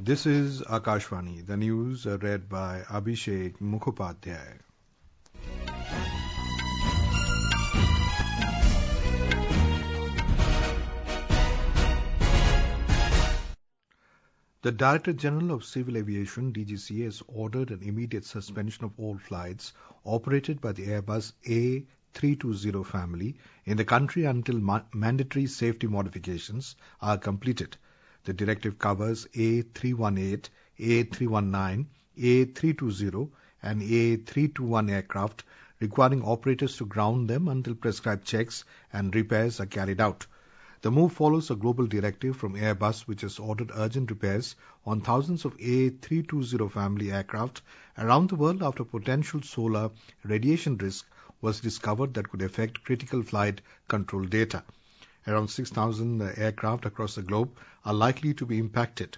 This is Akashvani. The news are read by Abhishek Mukhopadhyay. The Director General of Civil Aviation, DGCA, has ordered an immediate suspension of all flights operated by the Airbus A320 family in the country until mandatory safety modifications are completed. The directive covers A318, A319, A320 and A321 aircraft, requiring operators to ground them until prescribed checks and repairs are carried out. The move follows a global directive from Airbus, which has ordered urgent repairs on thousands of A320 family aircraft around the world after potential solar radiation risk was discovered that could affect critical flight control data. Around 6,000 aircraft across the globe are likely to be impacted.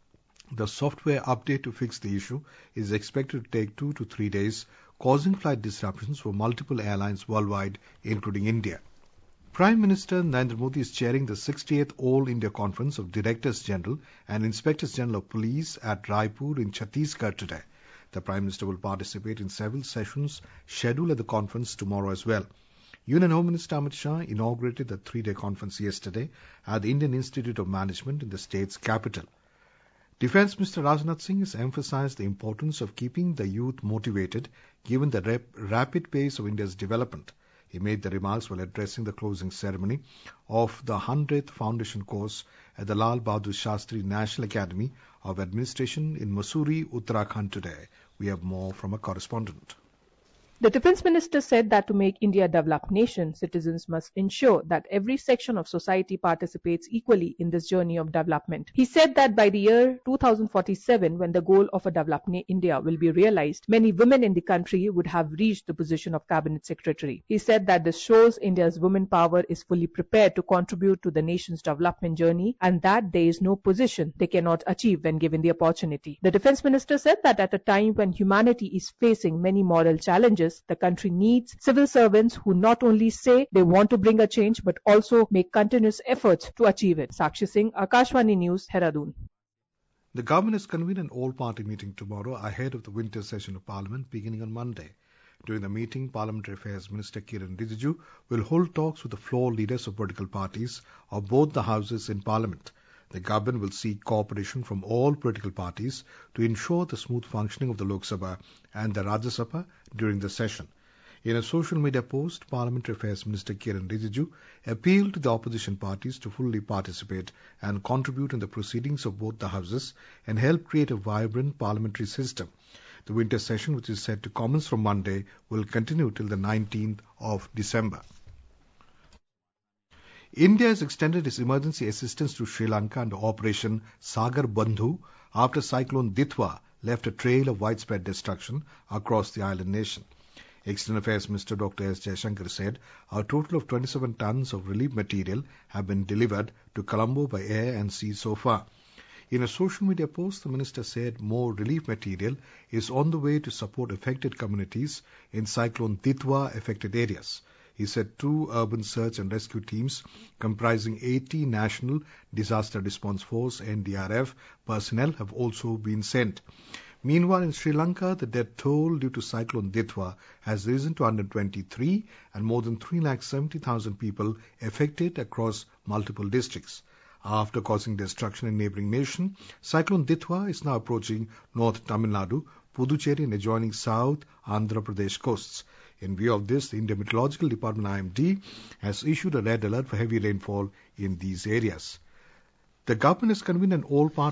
The software update to fix the issue is expected to take 2 to 3 days, causing flight disruptions for multiple airlines worldwide, including India. Prime Minister Narendra Modi is chairing the 68th All India Conference of Directors General and Inspectors General of Police at Raipur in Chhattisgarh today. The Prime Minister will participate in several sessions scheduled at the conference tomorrow as well. Union Home Minister Amit Shah inaugurated the 3-day conference yesterday at the Indian Institute of Management in the state's capital. Defence Minister Rajnath Singh has emphasized the importance of keeping the youth motivated given the rapid pace of India's development. He made the remarks while addressing the closing ceremony of the 100th Foundation course at the Lal Bahadur Shastri National Academy of Administration in Mussoorie, Uttarakhand today. We have more from a correspondent. The Defence Minister said that to make India a developed nation, citizens must ensure that every section of society participates equally in this journey of development. He said that by the year 2047, when the goal of a developed India will be realized, many women in the country would have reached the position of Cabinet Secretary. He said that this shows India's women power is fully prepared to contribute to the nation's development journey and that there is no position they cannot achieve when given the opportunity. The Defence Minister said that at a time when humanity is facing many moral challenges, the country needs civil servants who not only say they want to bring a change but also make continuous efforts to achieve it. Sakshi Singh, Akashvani News, Dehradun. The government has convened an all-party meeting tomorrow ahead of the winter session of Parliament beginning on Monday. During the meeting, Parliamentary Affairs Minister Kiran Rijiju will hold talks with the floor leaders of political parties of both the houses in Parliament. The government will seek cooperation from all political parties to ensure the smooth functioning of the Lok Sabha and the Rajya Sabha during the session. In a social media post, Parliamentary Affairs Minister Kiran Rijiju appealed to the opposition parties to fully participate and contribute in the proceedings of both the houses and help create a vibrant parliamentary system. The winter session, which is set to commence from Monday, will continue till the 19th of December. India has extended its emergency assistance to Sri Lanka under Operation Sagar Bandhu after Cyclone Ditwa left a trail of widespread destruction across the island nation. External Affairs Minister Dr. S. Jaishankar said a total of 27 tons of relief material have been delivered to Colombo by air and sea so far. In a social media post, the minister said more relief material is on the way to support affected communities in Cyclone Ditwa affected areas. He said 2 urban search and rescue teams comprising 80 National Disaster Response Force NDRF personnel have also been sent. Meanwhile, in Sri Lanka, the death toll due to Cyclone Ditwa has risen to 123 and more than 370,000 people affected across multiple districts. After causing destruction in neighbouring nation, Cyclone Ditwa is now approaching North Tamil Nadu, Puducherry and adjoining South Andhra Pradesh coasts. In view of this, the Indian Meteorological Department IMD has issued a red alert for heavy rainfall in these areas. The government has convened an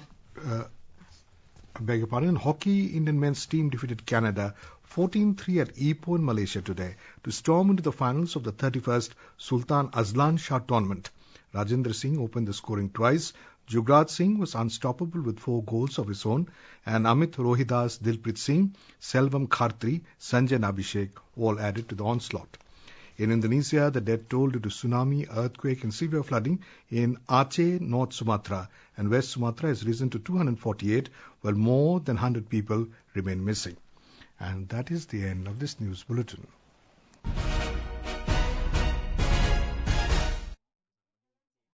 in hockey, Indian men's team defeated Canada 14-3 at Ipoh in Malaysia today to storm into the finals of the 31st Sultan Azlan Shah tournament. Rajendra Singh opened the scoring twice. Jugraj Singh was unstoppable with 4 goals of his own, and Amit Rohidas, Dilpreet Singh, Selvam Khartri, Sanjay and Abhishek all added to the onslaught. In Indonesia, the death toll due to tsunami, earthquake and severe flooding in Aceh, North Sumatra and West Sumatra has risen to 248, while more than 100 people remain missing. And that is the end of this news bulletin.